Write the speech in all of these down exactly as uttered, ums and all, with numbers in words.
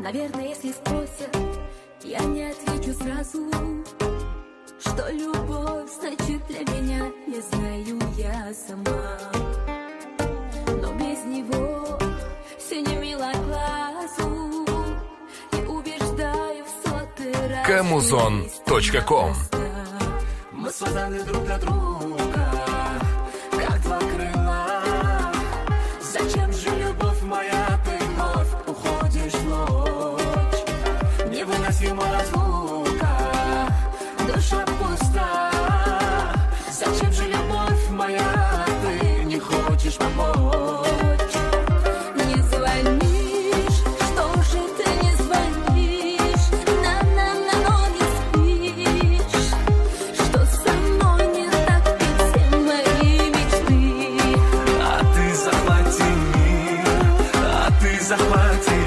Наверное, если спросят, я не отвечу сразу, что любовь значит для меня, не знаю я сама. Но без него все не мило глазу, и убеждаю в сотый раз. Камузон точка ком. Мы созданы друг для друга, как два крыла. Зачем же, любовь моя, ты вновь уходишь в ночь? Невыносима разлука, душа пуста. Зачем же, любовь моя, ты не хочешь помочь? Не звонишь, что же ты не звонишь? На-на-на, но не спишь. Что со мной не так, ты все мои мечты. А ты захвати мир, а ты захвати,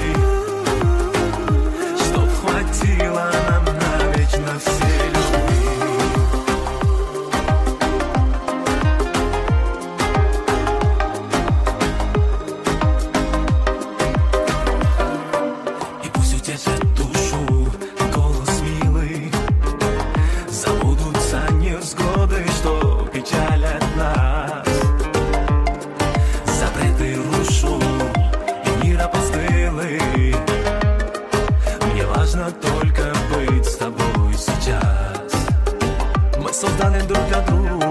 чтоб хватило нам навечно всей любви. И пусть утешит душу голос милый, забудутся невзгоды, что печалят нас. Запреты рушу и мир опостылый. Мне важно только быть с тобой сейчас. Мы созданы друг для друга.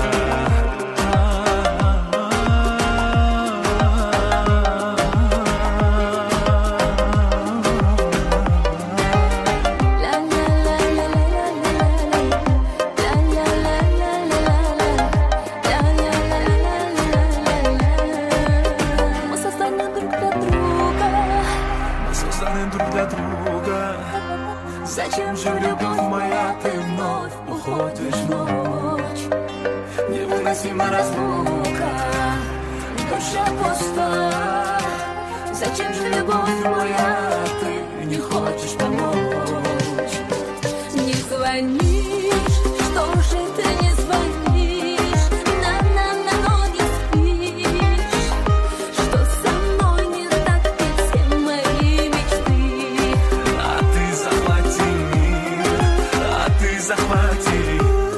Мы созданы друг для друга. Мы созданы друг для друга. Зачем же, любовь моя, ты вновь уходишь в ночь? Невыносима разлука, душа пуста. Зачем же, любовь моя, ты не хочешь помочь? Не звонишь, что же ты не звонишь? На-на-на, но не спишь. Что со мной не так, ты все мои мечты. А ты захвати мир, а ты захвати,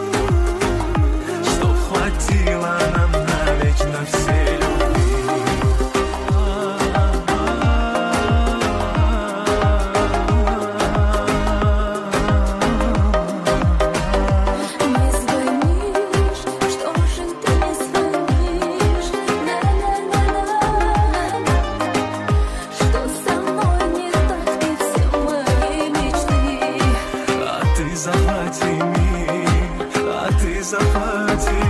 чтоб хватило нам навечно всей любви. Не звонишь, что же ты не звонишь? На-на-на-на. Что со мной не так, ты все мои мечты. А ты захвати мир, а ты захвати,